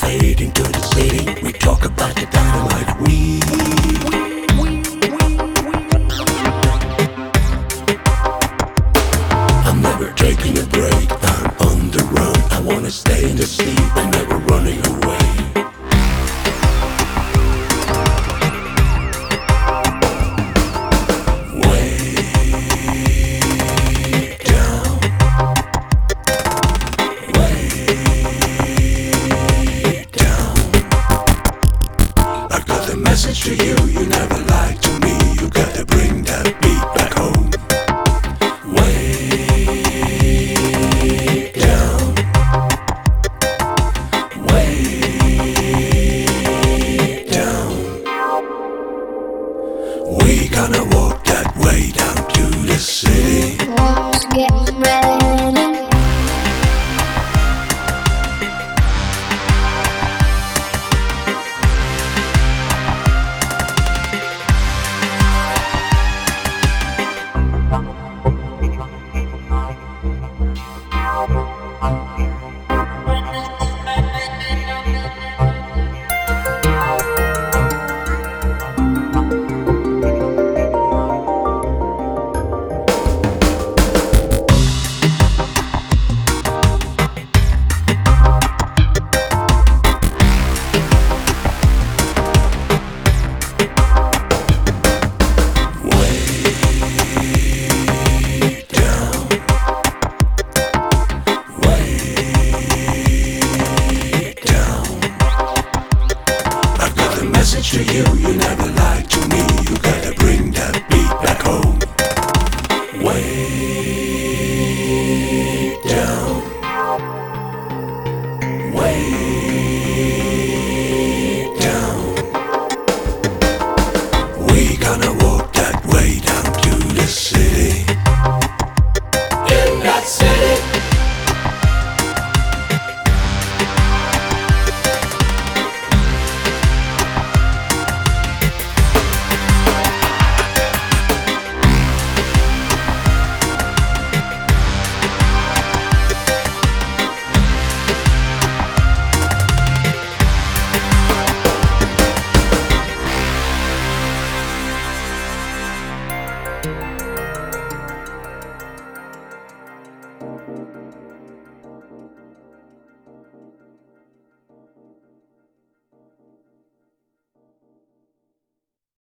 fade into the city. We talk about the dynamite weed. I'm never taking a break, I'm on the run. I wanna stay in the seat, I'm never running away. Message to you, you never lied to me. You gotta bring that beat back home. Way down, way down. We gonna walk that way down to the city. Get ready. Message to you, you never lied to me.